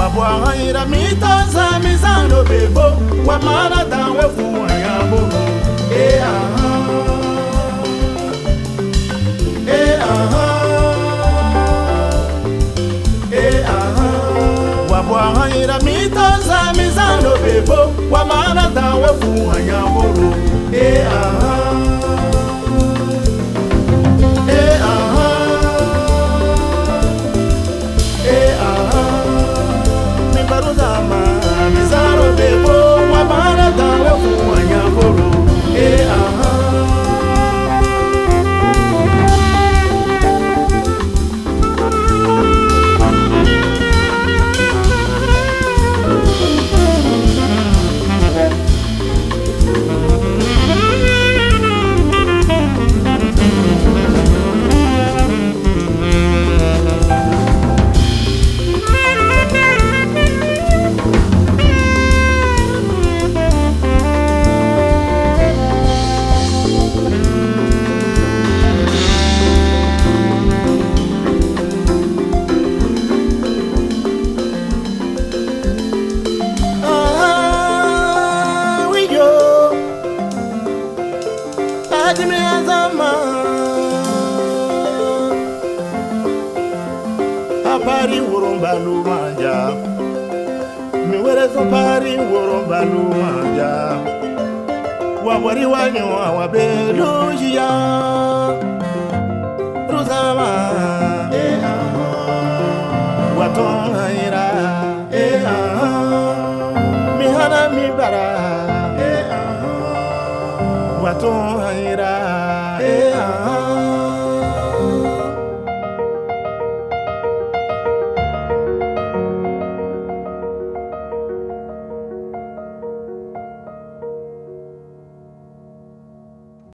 Wabwa ira mitosa mizano bebo Wamana dawe fuwa ya boro Wabwa ira mitosa mizano bebo Wamana dawe fuwa ya boro Pari woromba lumanja mi werezo pari woromba lumanja wabwari wanyo wabeluja ruzama watonga ira mihana mibara watonga ira